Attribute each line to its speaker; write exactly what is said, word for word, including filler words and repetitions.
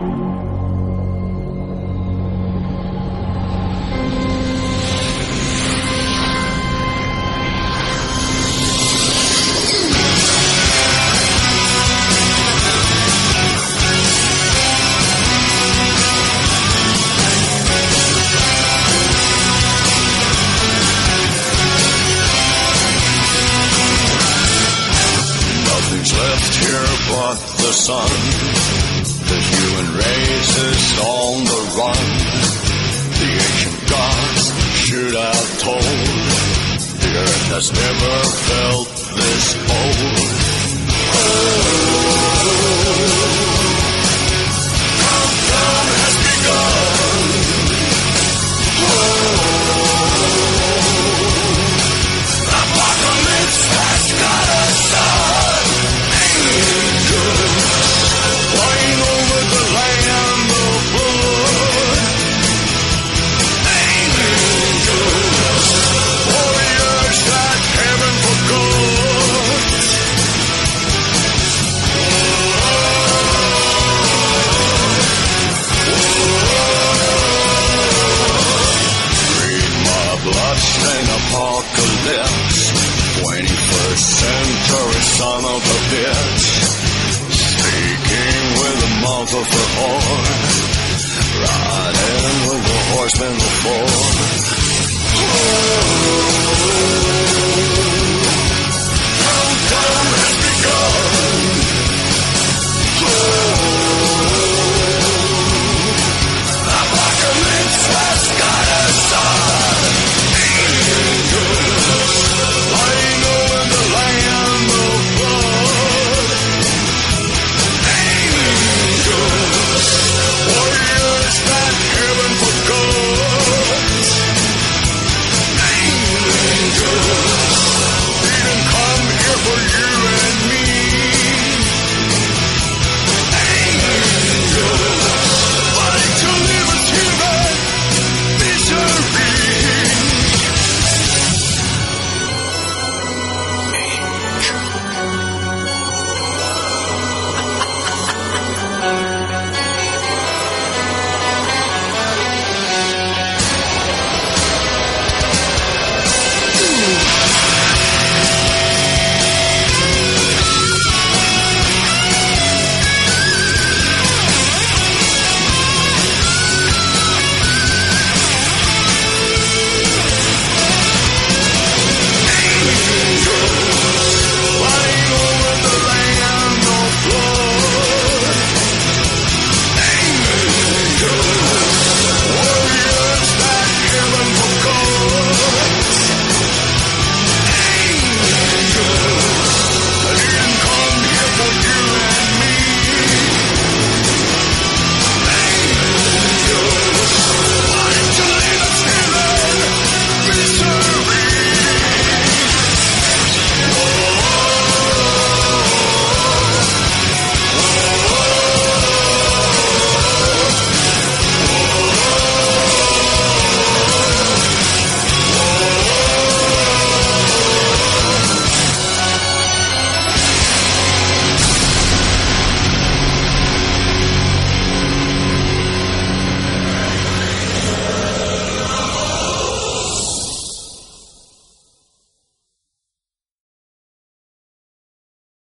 Speaker 1: The sun, the human race is on the run. The ancient gods should have told, the earth has never felt this old. Countdown has begun. Apocalypse has got us done. Flying over the land of blood. Angels, warriors that heaven forgot. Read my bloodstained apocalypse. twenty-first century son of a bitch. Speaking with the mouth of a whore, riding with the horsemen before. Oh,